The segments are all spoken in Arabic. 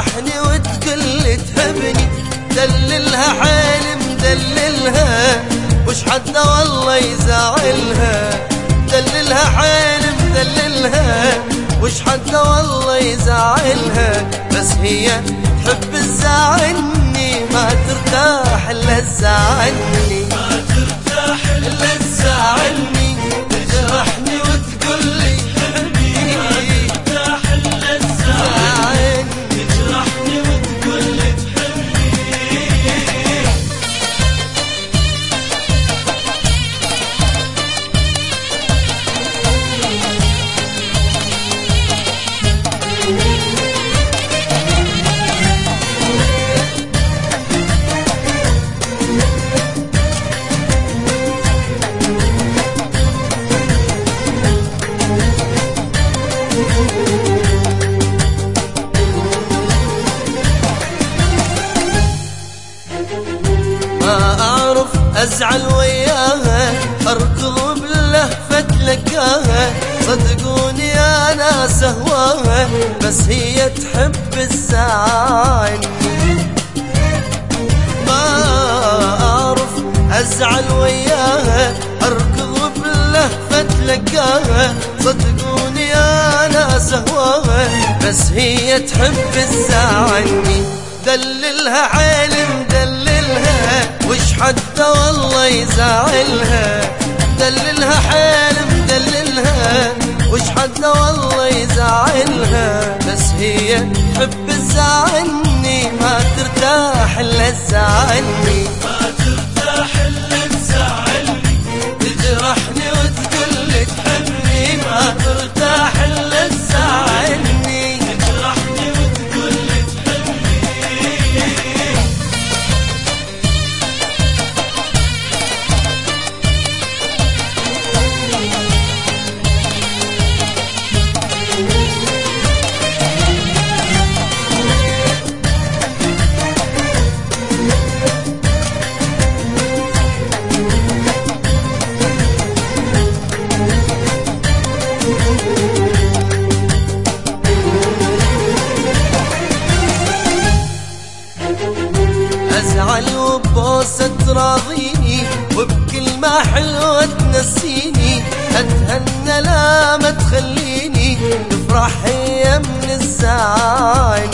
تجرحني وتقول تحبني، دللها حيل مدللها وش حد والله يزعلها، دللها حيل مدللها وش حد والله يزعلها، بس هي تحب تزعلني ما ترتاح الا تزعلني، ما ترتاح الا تزعلني، تجرحني وتقول لي حبيبي ما ترتاح الا تزعلني، تجرحني وتقول لي ما أعرف أزعل وياها، أركض بلهفة تلقاها، صدقوني أنا سهواها بس هي تحب تزعلني، ما أعرف أزعل وياها، أركض بلهفة تلقاها، صدقوني أنا سهواها بس هي تحب تزعلني، دللها حيل مدللها وش حتى والله يزعلها، دللها حيل مدللها وش حتى والله يزعلها، بس هي تحب تزعلني ما ترتاح الا تزعلني، ما ترتاح الا تزعلني، تجرحني وتقول لي تحبني ما ترتاح الا تزعلني، تجرحني وتقول لي أزعل وبوسة تراضيني وبكلمة حلوة تنسيني، أتهنى لا ما تخليني تفرح هي من الزعل،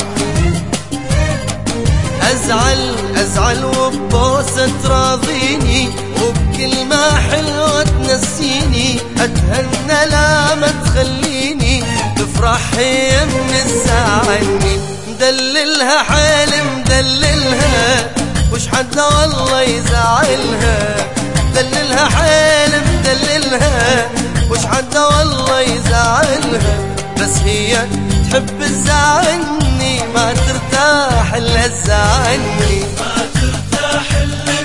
أزعل وبوسة تراضيني وبكلمة حلوة تنسيني، أتهنى لا ما تخليني تفرح هي من الزعل، مدللها حيل مدللها وش حد والله يزعلها، دللها حيل مدللها وش حد والله يزعلها، بس هي تحب تزعلني ما ترتاح الا تزعلني، ما ترتاح الا